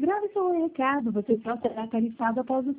Grave seu recado, você só será tarifado após o